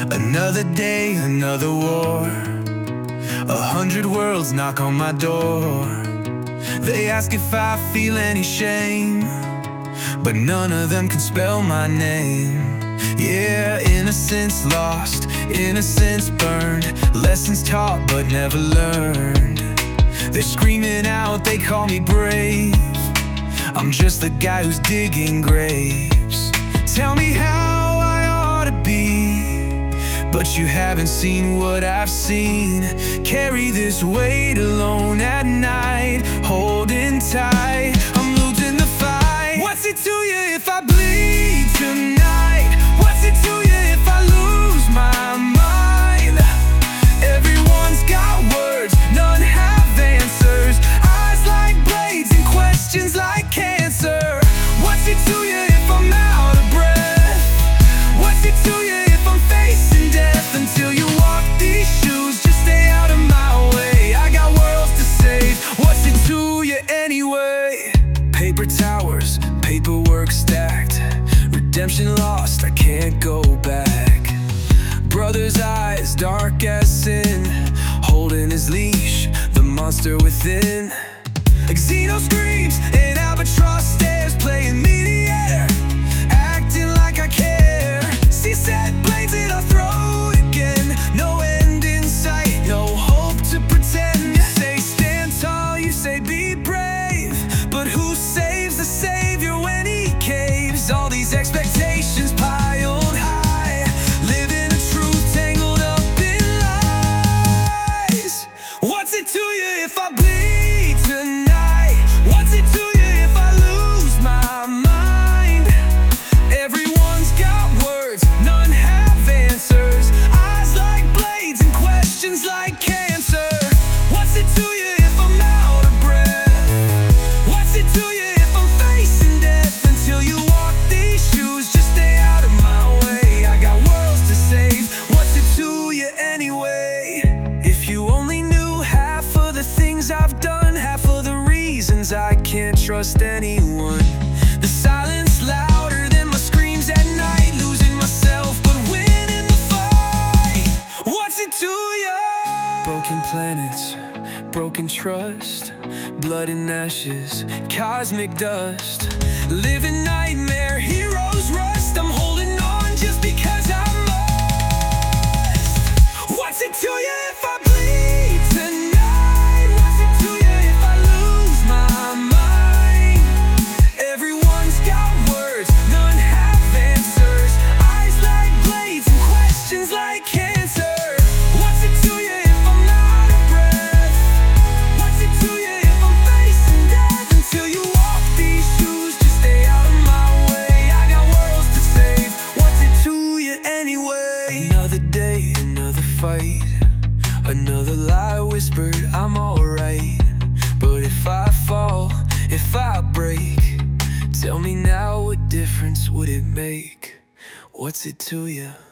Another day, another war. 100 worlds knock on my door. They ask if I feel any shame, but none of them can spell my name. Yeah, innocence lost, innocence burned, lessons taught but never learned. They're screaming out, they call me brave. I'm just the guy who's digging graves. Tell me how I ought to be, but you haven't seen what I've seen. Carry this weight alone at night, holding tight, I'm losing the fight. What's it to you if I bleed tonight? What's it to you if I lose my mind? Everyone's got words, none have answers. Eyes like blades and questions like cancer. What's it to you if I'm out of breath? What's it to you if I'm facing death? Until you walk these shoes, just stay out of my way. I got worlds to save. What's it to you anyway? Paper towers, paperwork stacked, redemption lost, I can't go back. Brother's eyes, dark as sin, holding his leash, the monster within. Xeno screams, an albatross stares, playing me the air, acting like I care. See set blades and I throw again. No end in sight, no hope to pretend. You say stand tall, you say be brave, but who saves the savior when he caves? All these expectations piled high, living a truth tangled up in lies. What's it to you if I bleed tonight? What's it to you if I lose my mind? Everyone's got words, none have answers. Eyes like blades and questions like cancer. What's it to you if I'm out of breath? What's it to you if I'm facing death? Until you walk these shoes, just stay out of my way. I got worlds to save. What's it to you anyway? If you only knew half of the things I've done, half of the reasons I can't trust anyone. The silence louder than my screams at night, losing myself but winning the fight. What's it to you? Broken planets, broken trust, blood and ashes, cosmic dust. Living nightmare, heroes rust. I'm holding on just because I must. What's it to you if I bleed tonight? What's it to you if I lose my mind? Everyone's got words, none have answers. Eyes like blades and questions like cancer. What's it to you if I'm out of breath? What's it to you if I'm facing death? Until you walk these shoes, just stay out of my way. I got worlds to save. What's it to you anyway? Another day, another fight, another lie whispered I'm alright. But if I fall, if I break, tell me now, what difference would it make? What's it to you?